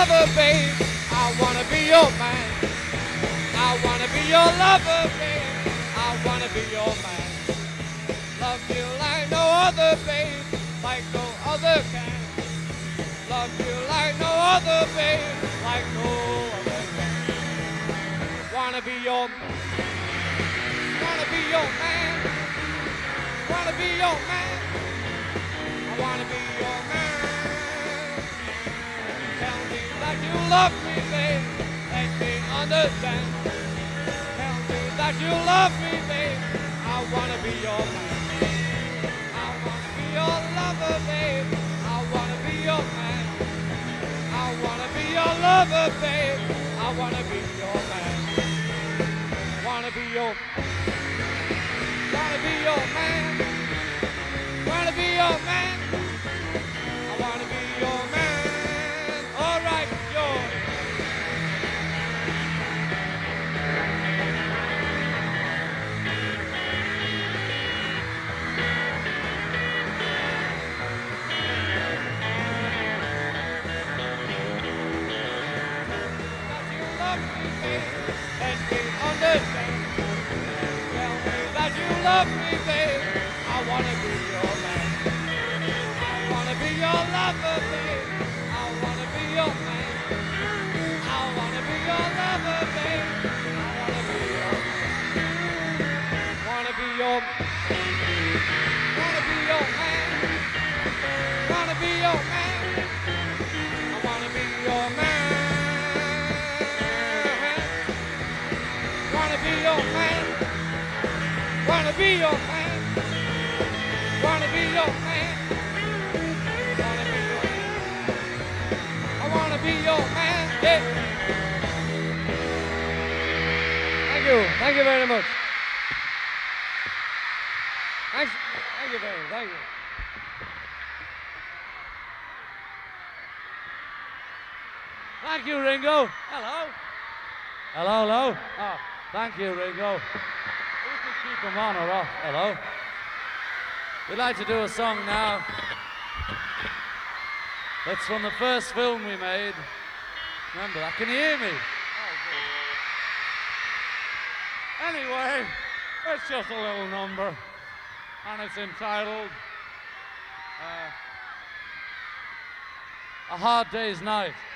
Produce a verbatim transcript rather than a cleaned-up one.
lover, babe. I wanna be your man. I wanna be your lover, babe. I wanna be your man. Love you like no other, babe, like no other can. Love you like no other, babe, like no other can. Wanna be your man. Wanna be your man. Wanna be your man. I wanna be your man. Tell me that you love me, babe. Let me understand. Tell me that you love me, babe. I wanna be your man. I wanna be your lover, babe. I wanna be your man. I wanna be your lover, babe. I wanna be your man. Wanna be your Wanna be your man. Wanna be your man. I wanna be your man. All right, yours. That you love me, babe. Let me understand. Tell me that you love me, babe. I wanna be your man. I wanna be your lover, babe. I wanna be your man. I wanna be your lover, babe. I wanna be your Wanna be your Wanna be your man. Wanna be your man. I wanna be your man. Wanna be your man. Wanna be your man. Wanna be your man. Wanna be your man. I wanna be your man. Yeah. Thank you. Thank you very much. Thanks. Thank you very much. Thank you. Thank you, Ringo. Hello. Hello, hello. Oh, thank you, Ringo. We can keep them on or off. Hello. We'd like to do a song now. That's from the first film we made. Remember that? Can you hear me? Oh, anyway, it's just a little number, and it's entitled uh, A Hard Day's Night.